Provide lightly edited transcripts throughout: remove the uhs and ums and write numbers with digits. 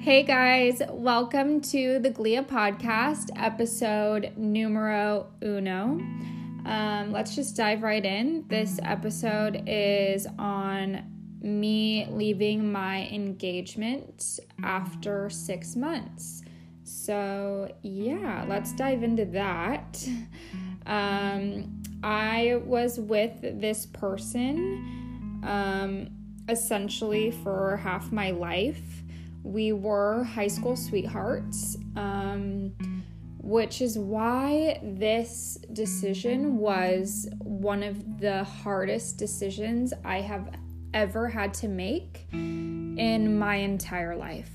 Hey guys, welcome to the Glia podcast, episode numero uno. Let's just dive right in. This episode is on me leaving my engagement after 6 months. So yeah, let's dive into that. I was with this person essentially for half my life. We were high school sweethearts, which is why this decision was one of the hardest decisions I have ever had to make in my entire life.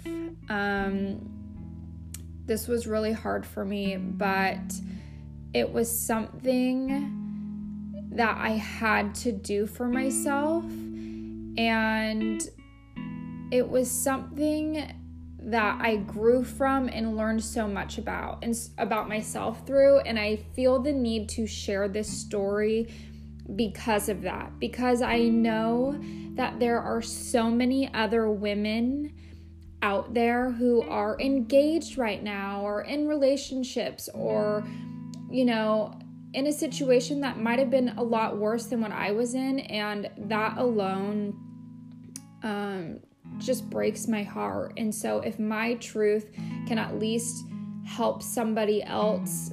This was really hard for me, but it was something that I had to do for myself, and it was something that I grew from and learned so much about myself through, and I feel the need to share this story because of that, because I know that there are so many other women out there who are engaged right now or in relationships or, in a situation that might have been a lot worse than what I was in, and that alone just breaks my heart. And so if my truth can at least help somebody else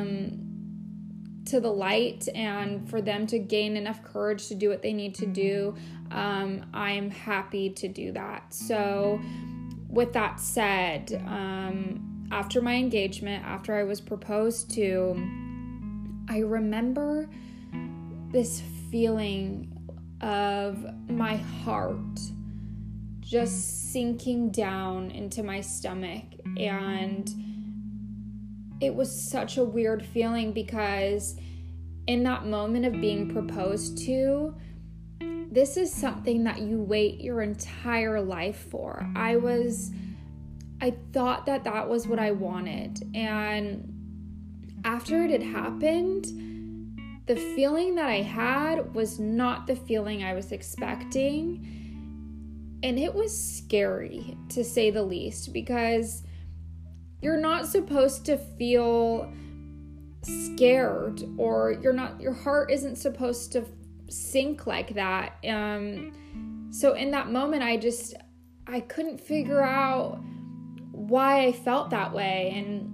to the light and for them to gain enough courage to do what they need to do, I'm happy to do that. So with that said, after my engagement, after I was proposed to, I remember this feeling of my heart just sinking down into my stomach, and it was such a weird feeling because in that moment of being proposed to, this is something that you wait your entire life for. I thought that was what I wanted, and after it had happened, the feeling that I had was not the feeling I was expecting. And it was scary, to say the least, because you're not supposed to feel scared, or your heart isn't supposed to sink like that. So in that moment, I couldn't figure out why I felt that way. And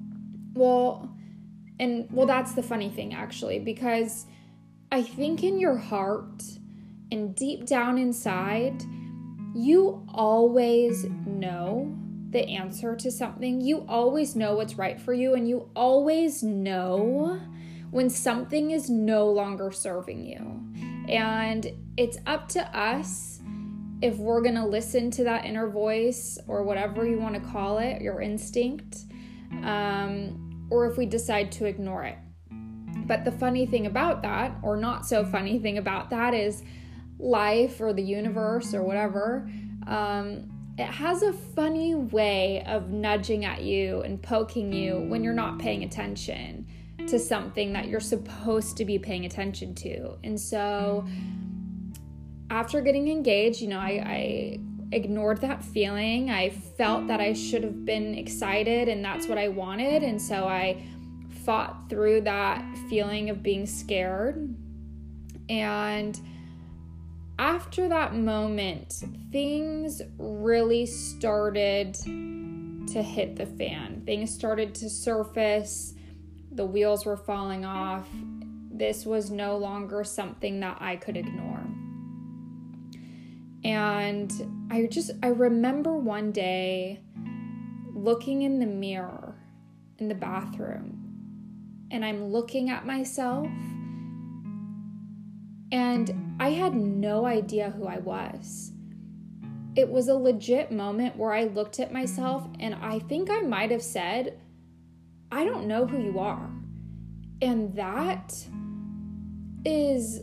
that's the funny thing, actually, because I think in your heart and deep down inside, you always know the answer to something. You always know what's right for you, and you always know when something is no longer serving you. And it's up to us if we're going to listen to that inner voice, or whatever you want to call it, your instinct, or if we decide to ignore it. But the funny thing about that, or not so funny thing about that, is life or the universe or whatever, it has a funny way of nudging at you and poking you when you're not paying attention to something that you're supposed to be paying attention to. And so after getting engaged, I ignored that feeling. I felt that I should have been excited, and that's what I wanted. And so I fought through that feeling of being scared. And after that moment, things really started to hit the fan. Things started to surface. The wheels were falling off. This was no longer something that I could ignore. And I remember one day looking in the mirror in the bathroom, and I'm looking at myself, and I had no idea who I was. It was a legit moment where I looked at myself, and I think I might have said, "I don't know who you are." And that is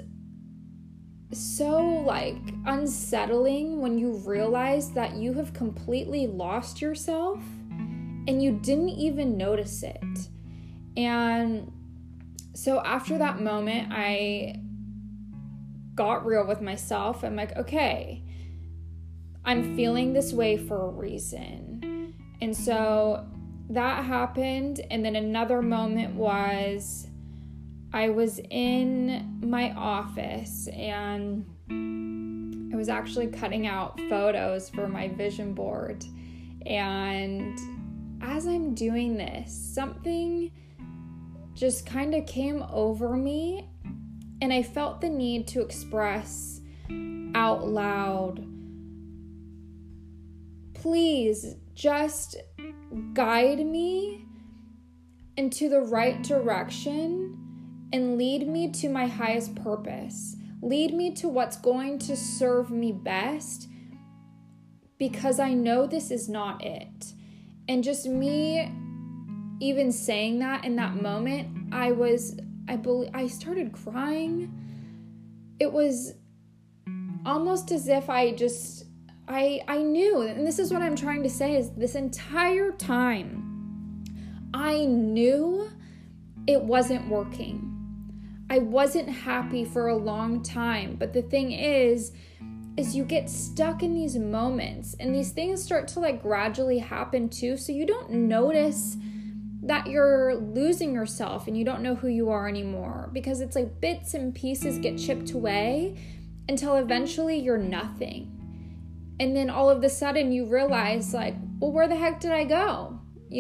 so unsettling when you realize that you have completely lost yourself and you didn't even notice it. And so after that moment, I got real with myself. I'm like, okay, I'm feeling this way for a reason. And so that happened. And then another moment was I was in my office and I was actually cutting out photos for my vision board. And as I'm doing this, something just kind of came over me, and I felt the need to express out loud, please just guide me into the right direction and lead me to my highest purpose. Lead me to what's going to serve me best, because I know this is not it. And just me even saying that in that moment, I started crying. It was almost as if I knew, and this is what I'm trying to say, is this entire time, I knew it wasn't working. I wasn't happy for a long time. But the thing is you get stuck in these moments, and these things start to like gradually happen too. So you don't notice that you're losing yourself and you don't know who you are anymore, because it's like bits and pieces get chipped away until eventually you're nothing. And then all of a sudden you realize like, well, where the heck did I go?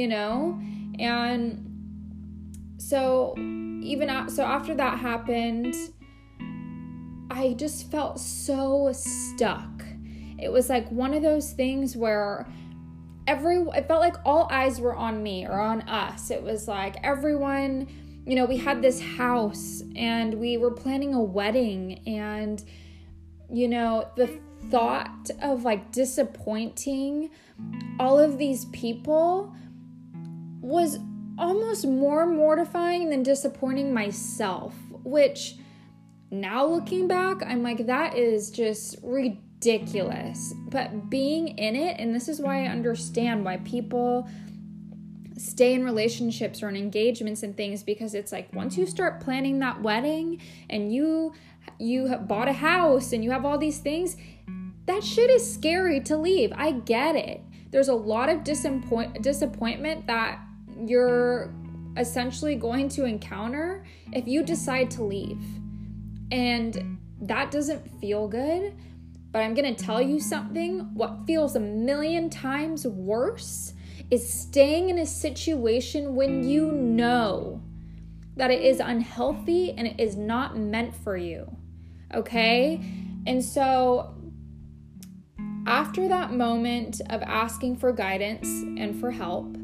And so after that happened, I just felt so stuck. It was like one of those things where it felt like all eyes were on me or on us. It was like everyone, we had this house and we were planning a wedding, and, the thought of like disappointing all of these people was almost more mortifying than disappointing myself, which now looking back, I'm like, that is just ridiculous. But being in it, and this is why I understand why people stay in relationships or in engagements and things, because it's like once you start planning that wedding and you have bought a house and you have all these things, that shit is scary to leave. I get it. There's a lot of disappointment that you're essentially going to encounter if you decide to leave. And that doesn't feel good. But I'm going to tell you something. What feels a million times worse is staying in a situation when you know that it is unhealthy and it is not meant for you. Okay? And so after that moment of asking for guidance and for help,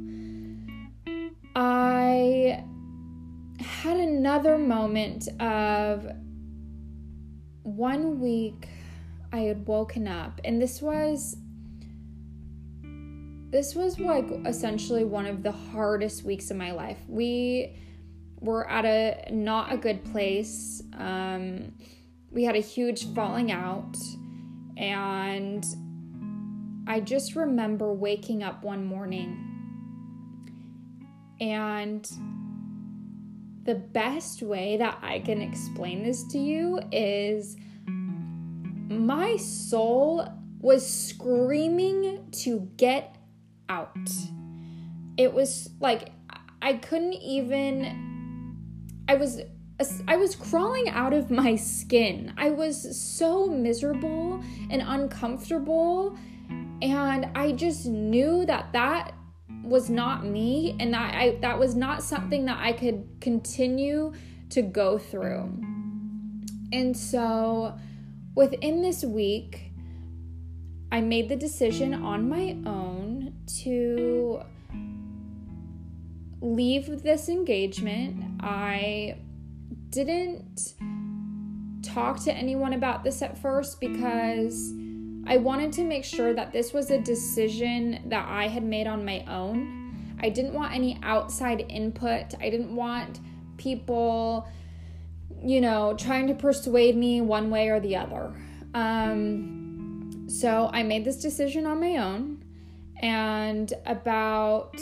I had another moment of 1 week I had woken up, and this was like essentially one of the hardest weeks of my life. We were at not a good place. We had a huge falling out, and I just remember waking up one morning, and the best way that I can explain this to you is my soul was screaming to get out. It was like I was crawling out of my skin. I was so miserable and uncomfortable, and I just knew that was not me, and that was not something that I could continue to go through. And so within this week, I made the decision on my own to leave this engagement. I didn't talk to anyone about this at first because I wanted to make sure that this was a decision that I had made on my own. I didn't want any outside input. I didn't want people, trying to persuade me one way or the other. So I made this decision on my own, and about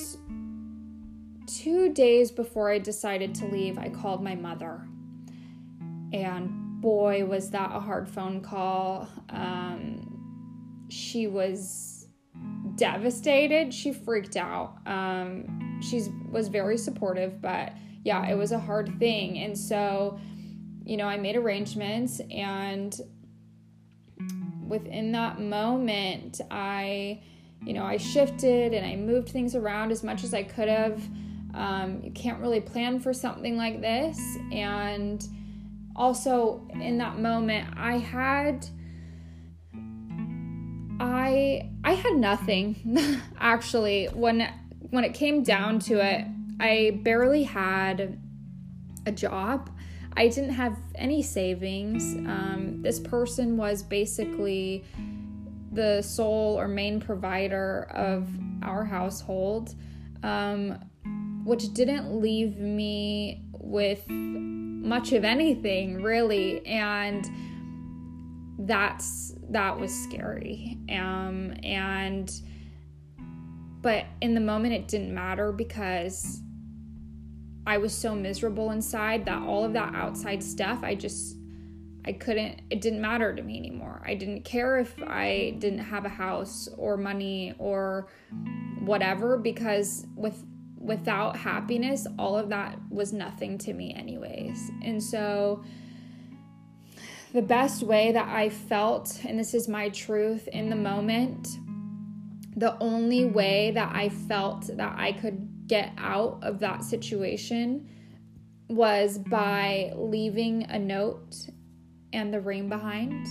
2 days before I decided to leave, I called my mother. And boy, was that a hard phone call. She was devastated. She freaked out. She was very supportive, but yeah, it was a hard thing. And so, I made arrangements, and within that moment, I shifted and I moved things around as much as I could have. You can't really plan for something like this. And also in that moment, I had nothing. Actually, when it came down to it, I barely had a job. I didn't have any savings. This person was basically the sole or main provider of our household, which didn't leave me with much of anything, really. And that was scary. But in the moment, it didn't matter because I was so miserable inside that all of that outside stuff, it didn't matter to me anymore. I didn't care if I didn't have a house or money or whatever, because without happiness, all of that was nothing to me anyways. And so the best way that I felt, and this is my truth in the moment, the only way that I felt that I could get out of that situation was by leaving a note and the ring behind.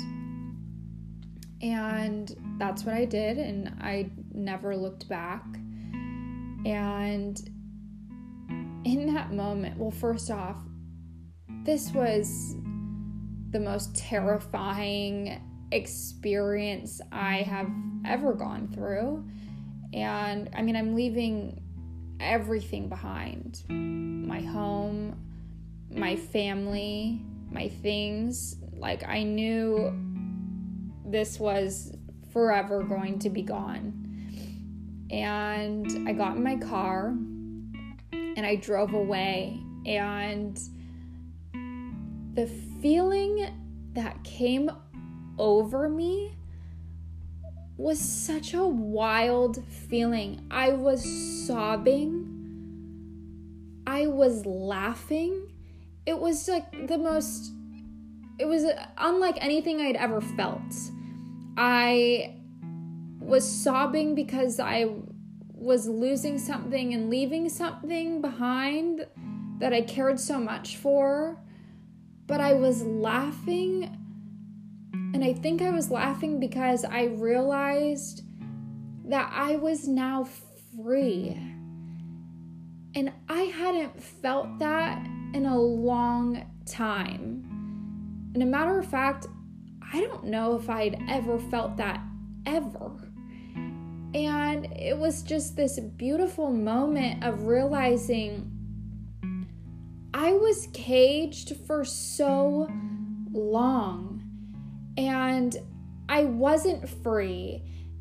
And that's what I did, and I never looked back. And in that moment, well, first off, this was the most terrifying experience I have ever gone through. And I'm leaving everything behind. My home, my family, my things. Like, I knew this was forever going to be gone. And I got in my car and I drove away, and the feeling that came over me was such a wild feeling. I was sobbing. I was laughing. It was like it was unlike anything I'd ever felt. I was sobbing because I was losing something and leaving something behind that I cared so much for. But I was laughing, and I think I was laughing because I realized that I was now free. And I hadn't felt that in a long time. And a matter of fact, I don't know if I'd ever felt that ever. And it was just this beautiful moment of realizing I was caged for so long, and I wasn't free.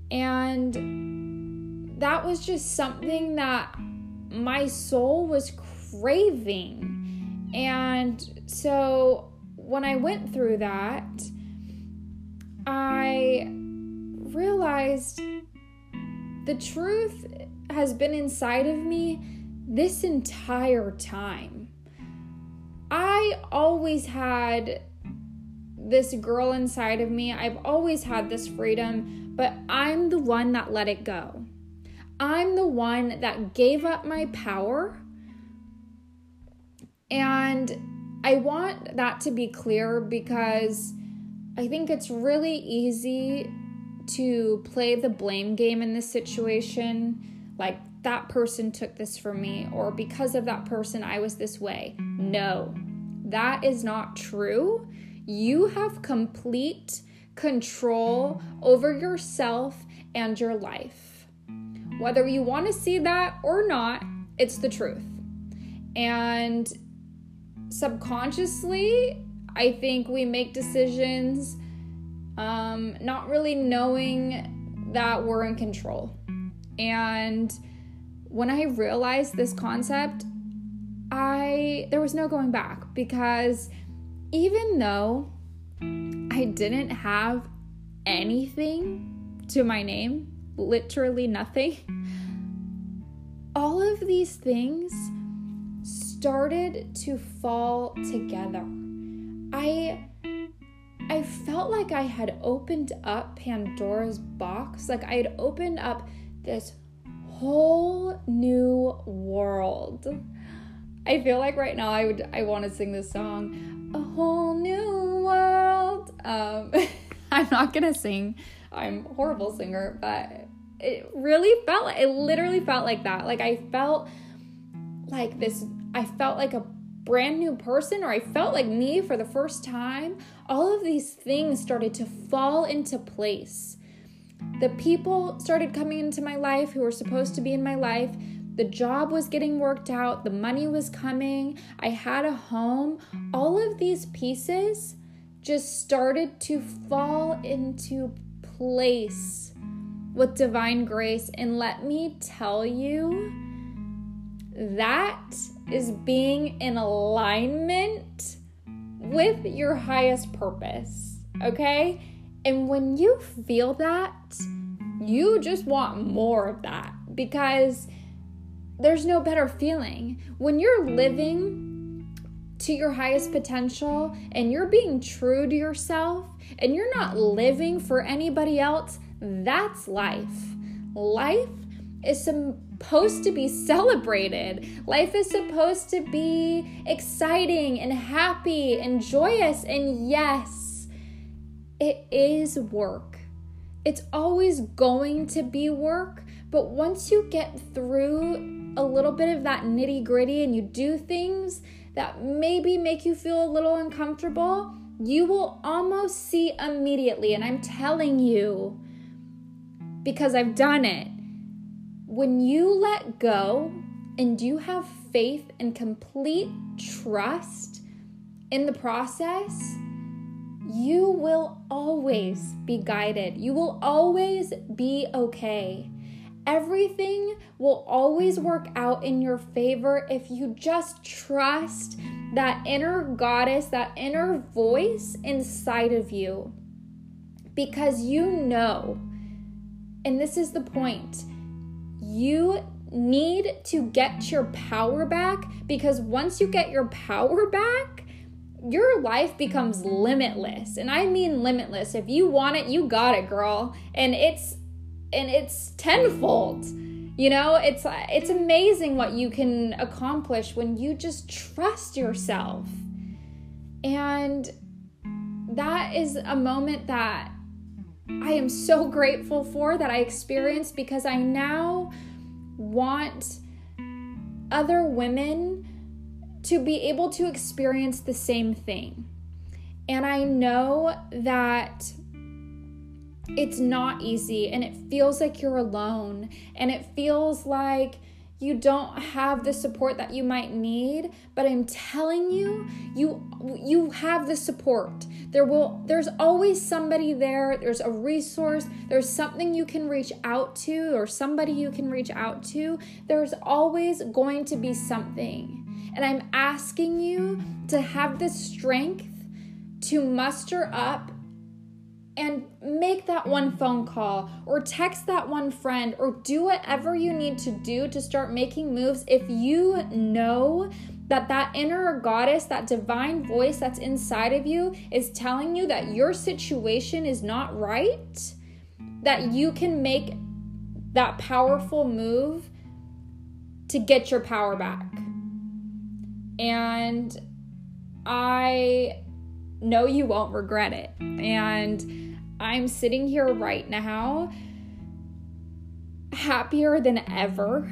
And that was just something that my soul was craving. And so when I went through that, I realized the truth has been inside of me this entire time. I always had this girl inside of me. I've always had this freedom, but I'm the one that let it go. I'm the one that gave up my power. And I want that to be clear, because I think it's really easy to play the blame game in this situation. Like, that person took this from me, or because of that person, I was this way. No, that is not true. You have complete control over yourself and your life. Whether you want to see that or not, it's the truth. And subconsciously, I think we make decisions not really knowing that we're in control. And when I realized this concept, there was no going back, because even though I didn't have anything to my name, literally nothing. All of these things started to fall together. I felt like I had opened up Pandora's box. Like I had opened up this whole new world. I feel like right now I want to sing this song, A Whole New World. I'm not going to sing. I'm a horrible singer, but it literally felt like that. Like I felt like a brand new person, or I felt like me for the first time. All of these things started to fall into place. The people started coming into my life who were supposed to be in my life. The job was getting worked out. The money was coming. I had a home. All of these pieces just started to fall into place with divine grace. And let me tell you, that is being in alignment with your highest purpose, okay? And when you feel that, you just want more of that, because there's no better feeling. When you're living to your highest potential and you're being true to yourself and you're not living for anybody else, that's life. Life is supposed to be celebrated. Life is supposed to be exciting and happy and joyous. And yes, it is work. It's always going to be work. But once you get through a little bit of that nitty-gritty and you do things that maybe make you feel a little uncomfortable, you will almost see immediately. And I'm telling you, because I've done it, when you let go and you have faith and complete trust in the process, you will always be guided. You will always be okay. Everything will always work out in your favor if you just trust that inner goddess, that inner voice inside of you. Because you know, and this is the point, you need to get your power back, because once you get your power back, your life becomes limitless. And I mean limitless. If you want it, you got it, girl. And it's tenfold. You know, it's amazing what you can accomplish when you just trust yourself. And that is a moment that I am so grateful for, that I experienced, because I now want other women to be able to experience the same thing. And I know that it's not easy, and it feels like you're alone, and it feels like you don't have the support that you might need, but I'm telling you, you have the support. There's always somebody there. There's a resource. There's something you can reach out to, or somebody you can reach out to. There's always going to be something. And I'm asking you to have the strength to muster up and make that one phone call, or text that one friend, or do whatever you need to do to start making moves. If you know that inner goddess, that divine voice that's inside of you is telling you that your situation is not right, that you can make that powerful move to get your power back. And I know you won't regret it. And I'm sitting here right now happier than ever.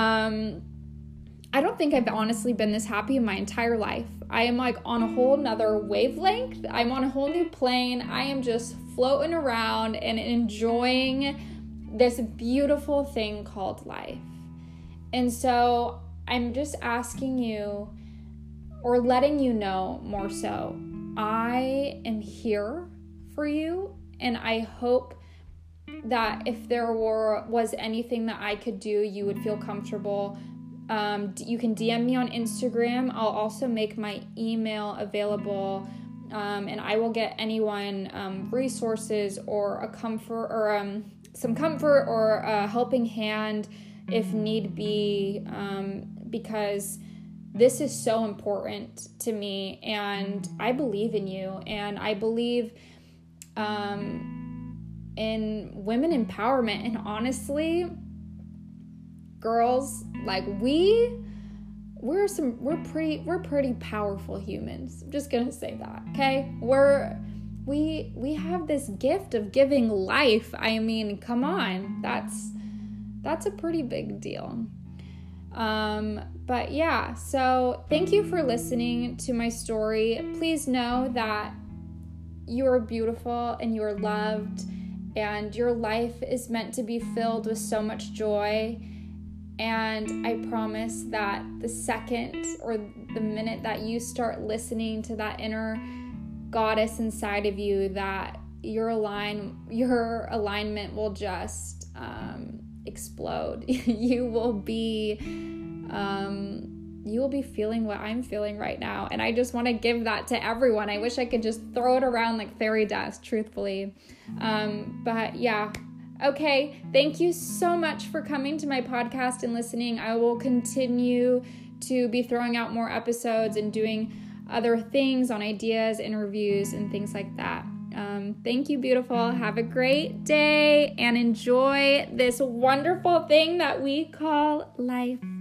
I don't think I've honestly been this happy in my entire life. I am like on a whole nother wavelength. I'm on a whole new plane. I am just floating around and enjoying this beautiful thing called life. And so I'm just asking you, or letting you know more so, I am here for you. And I hope that if there was anything that I could do, you would feel comfortable. You can DM me on Instagram. I'll also make my email available, and I will get anyone resources or a comfort or some comfort or a helping hand if need be, because this is so important to me, and I believe in you, and I believe in women empowerment. And honestly, girls, like we're pretty powerful humans. I'm just gonna say that, okay? We have this gift of giving life. I mean, come on, that's a pretty big deal. But yeah, so thank you for listening to my story. Please know that you are beautiful and you are loved, and your life is meant to be filled with so much joy. And I promise that the second or the minute that you start listening to that inner goddess inside of you, that your alignment will just explode. You will be feeling what I'm feeling right now, and I just want to give that to everyone. I wish I could just throw it around like fairy dust, truthfully. But yeah. Okay, thank you so much for coming to my podcast and listening. I will continue to be throwing out more episodes and doing other things on ideas, interviews, and things like that. Thank you, beautiful. Have a great day and enjoy this wonderful thing that we call life.